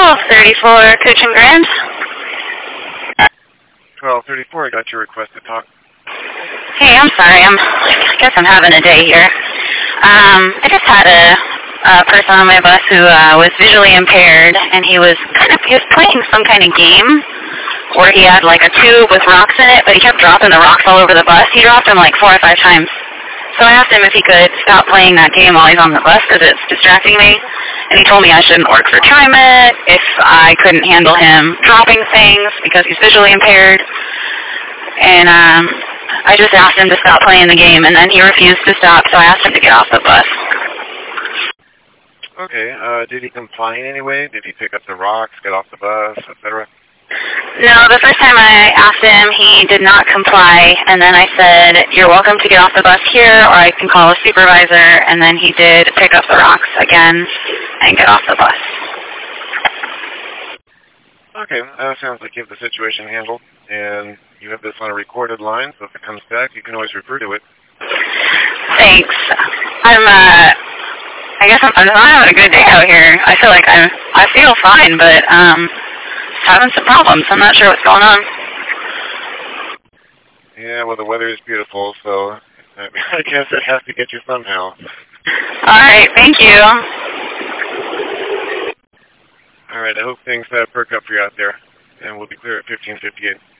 1234 Cochin Grand. 1234, I got your request to talk. Hey, I'm sorry. I guess I'm having a day here. I just had a person on my bus who was visually impaired, and he was playing some kind of game where he had like a tube with rocks in it, but he kept dropping the rocks all over the bus. He dropped them like 4 or 5 times. So I asked him if he could stop playing that game while he's on the bus because it's distracting me. And he told me I shouldn't work for TriMet if I couldn't handle him dropping things because he's visually impaired. And I just asked him to stop playing the game, and then he refused to stop, so I asked him to get off the bus. Okay, did he comply in any way? Did he pick up the rocks, get off the bus, etc.? No, the first time I asked him, he did not comply, and then I said, you're welcome to get off the bus here, or I can call a supervisor, and then he did pick up the rocks again and get off the bus. Okay, sounds like you have the situation handled, and you have this on a recorded line, so if it comes back, you can always refer to it. Thanks. I guess I'm not having a good day out here. I feel like I feel fine, but having some problems. I'm not sure what's going on. Yeah, well, the weather is beautiful, so I guess it has to get you somehow. All right, thank you. All right, I hope things perk up for you out there, and we'll be clear at 1558.